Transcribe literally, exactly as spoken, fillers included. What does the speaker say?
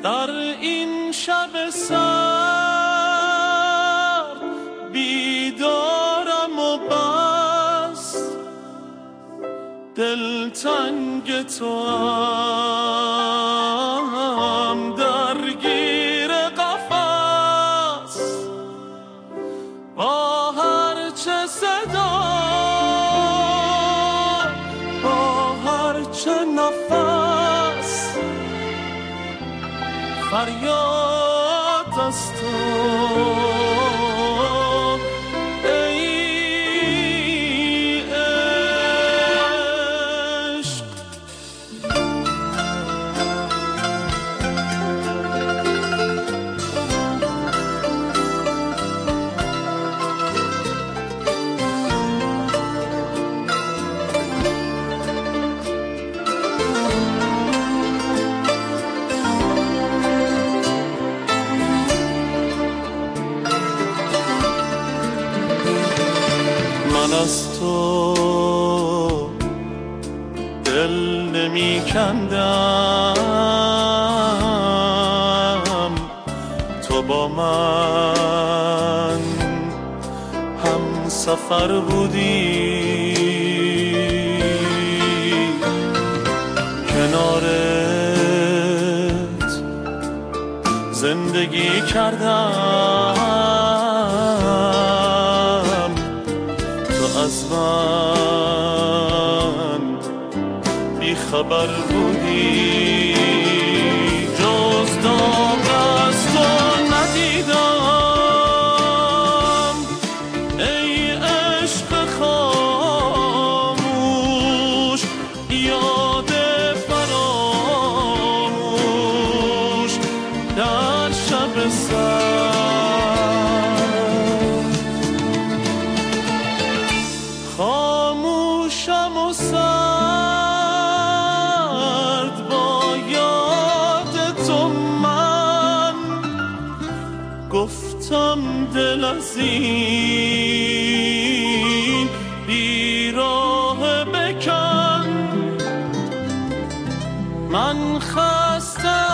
در این شب سرد بیدارم و بس دلتنگ تو هم درگیر قفس با هر چه صدا با هر چه نفس فریاد از تو از تو دل نمی کندم تو با من هم سفر بودی کنارت زندگی کردم از من بی خبر بودی جز داغ از تو ندیدم ای عشق خاموش یاد فراموش در شب سر خاموشم و سرد با یاد تو من گفتم دل از این بیراه بکن من خستم